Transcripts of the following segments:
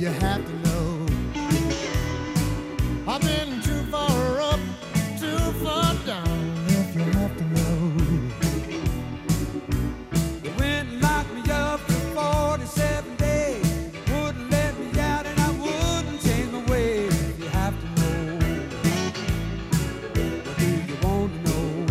you have to know? I've been too far up, too far down, if you have to know. You went and locked me up for 47 days. Wouldn't let me out and I wouldn't change my ways. If you have to know, what do you want to know?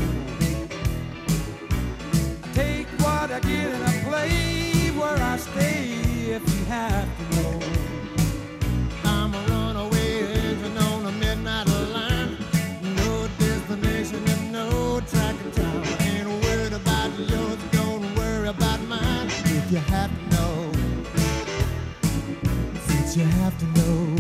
I take what I get and I play where I stay. If you have to know, I'm a runaway engine on a midnight line. No destination and no track and time. I ain't worried about yours, don't worry about mine. If you have to know, since you have to know.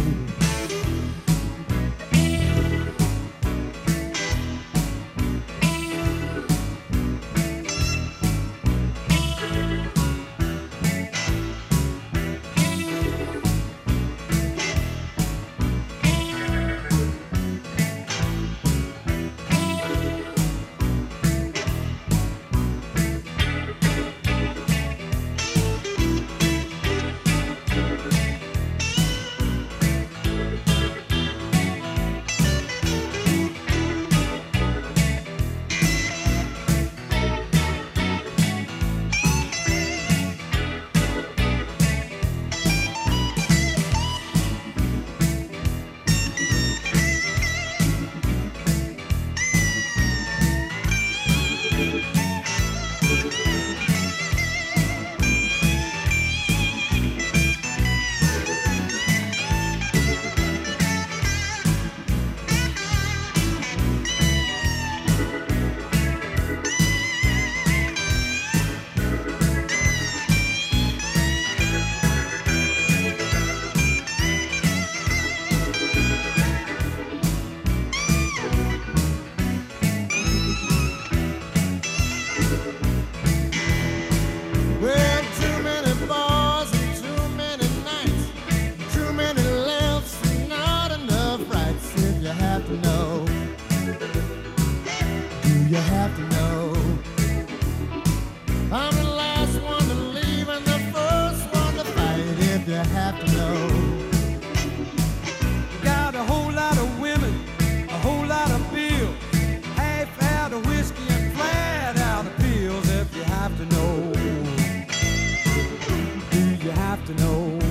Well, too many bars and too many nights, too many lefts and not enough rights. If you have to know, do you have to know? I'm the last one to leave and the first one to fight. If you have to know, got a whole lot of women, a whole lot of bills, half out of whiskey and flat out of pills. If you have to know, do you have to know?